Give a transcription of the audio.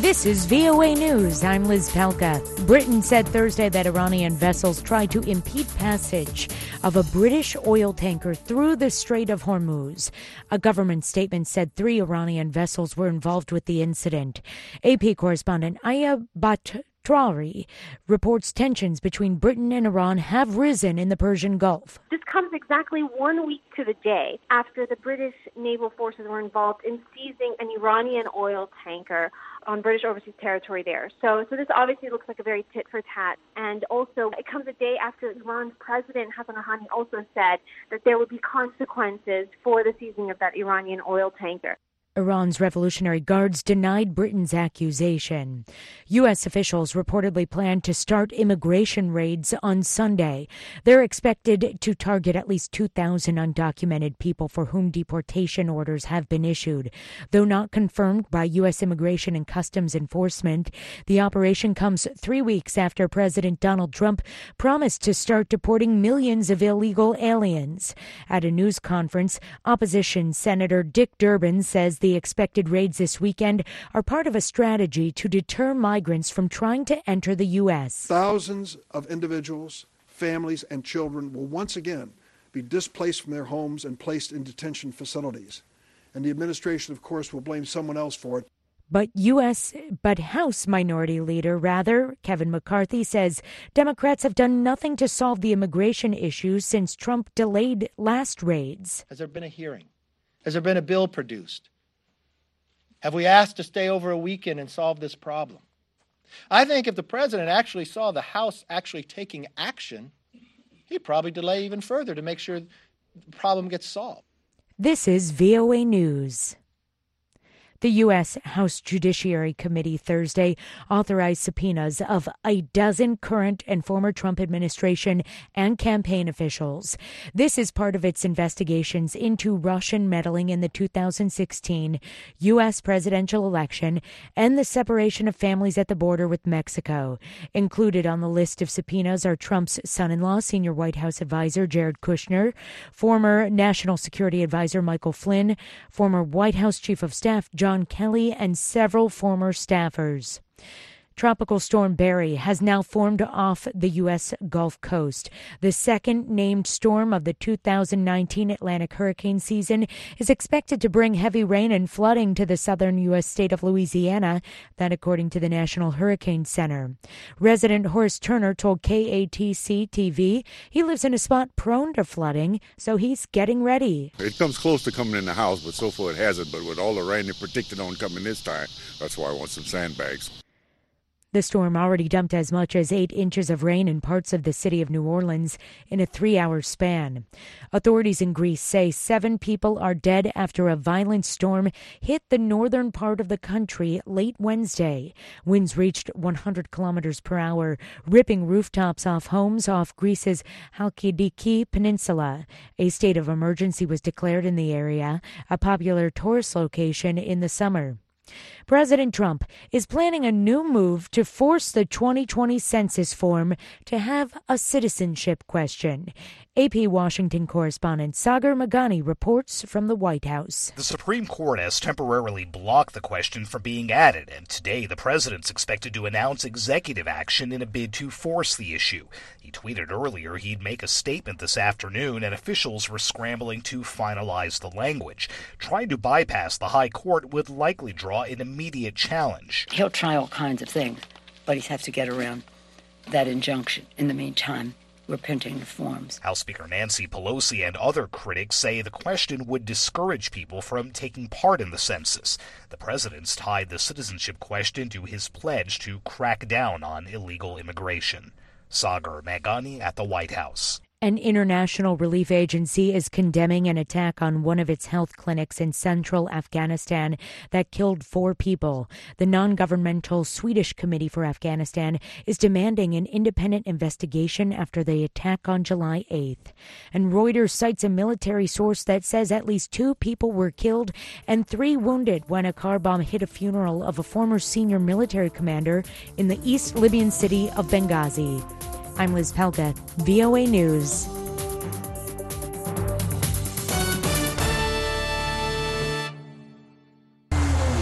This is VOA News. I'm Liz Pelka. Britain said Thursday that Iranian vessels tried to impede passage of a British oil tanker through the Strait of Hormuz. A government statement said 3 Iranian vessels were involved with the incident. AP correspondent Aya Batrawi reports tensions between Britain and Iran have risen in the Persian Gulf. This comes exactly 1 week to the day after the British naval forces were involved in seizing an Iranian oil tanker on British overseas territory there. So this obviously looks like a very tit for tat. And also, it comes a day after Iran's president, Hassan Rouhani, also said that there would be consequences for the seizing of that Iranian oil tanker. Iran's Revolutionary Guards denied Britain's accusation. U.S. officials reportedly plan to start immigration raids on Sunday. They're expected to target at least 2,000 undocumented people for whom deportation orders have been issued. Though not confirmed by U.S. Immigration and Customs Enforcement, the operation comes 3 weeks after President Donald Trump promised to start deporting millions of illegal aliens. At a news conference, opposition Senator Dick Durbin says the expected raids this weekend are part of a strategy to deter migrants from trying to enter the U.S. Thousands of individuals, families, and children will once again be displaced from their homes and placed in detention facilities. And the administration, of course, will blame someone else for it. But House Minority Leader, Kevin McCarthy, says Democrats have done nothing to solve the immigration issue since Trump delayed last raids. Has there been a hearing? Has there been a bill produced? Have we asked to stay over a weekend and solve this problem? I think if the president actually saw the House actually taking action, he'd probably delay even further to make sure the problem gets solved. This is VOA News. The U.S. House Judiciary Committee Thursday authorized subpoenas of a dozen current and former Trump administration and campaign officials. This is part of its investigations into Russian meddling in the 2016 U.S. presidential election and the separation of families at the border with Mexico. Included on the list of subpoenas are Trump's son-in-law, senior White House advisor Jared Kushner, former National Security Advisor Michael Flynn, former White House Chief of Staff John Kelly, and several former staffers. Tropical Storm Barry has now formed off the U.S. Gulf Coast. The second named storm of the 2019 Atlantic hurricane season is expected to bring heavy rain and flooding to the southern U.S. state of Louisiana, that according to the National Hurricane Center. Resident Horace Turner told KATC-TV he lives in a spot prone to flooding, so he's getting ready. It comes close to coming in the house, but so far it hasn't. But with all the rain they predicted on coming this time, that's why I want some sandbags. The storm already dumped as much as 8 inches of rain in parts of the city of New Orleans in a 3-hour span. Authorities in Greece say 7 people are dead after a violent storm hit the northern part of the country late Wednesday. Winds reached 100 kilometers per hour, ripping rooftops off homes off Greece's Halkidiki Peninsula. A state of emergency was declared in the area, a popular tourist location in the summer. President Trump is planning a new move to force the 2020 census form to have a citizenship question. AP Washington correspondent Sagar Meghani reports from the White House. The Supreme Court has temporarily blocked the question from being added, and today the president's expected to announce executive action in a bid to force the issue. He tweeted earlier he'd make a statement this afternoon, and officials were scrambling to finalize the language. Trying to bypass the high court would likely draw an immediate challenge. He'll try all kinds of things, but he's have to get around that injunction. In the meantime, we're printing the forms. House Speaker Nancy Pelosi and other critics say the question would discourage people from taking part in the census. The president's tied the citizenship question to his pledge to crack down on illegal immigration. Sagar Meghani at the White House. An international relief agency is condemning an attack on one of its health clinics in central Afghanistan that killed 4 people. The non-governmental Swedish Committee for Afghanistan is demanding an independent investigation after the attack on July 8th. And Reuters cites a military source that says at least 2 people were killed and 3 wounded when a car bomb hit a funeral of a former senior military commander in the East Libyan city of Benghazi. I'm Liz Pelka, VOA News.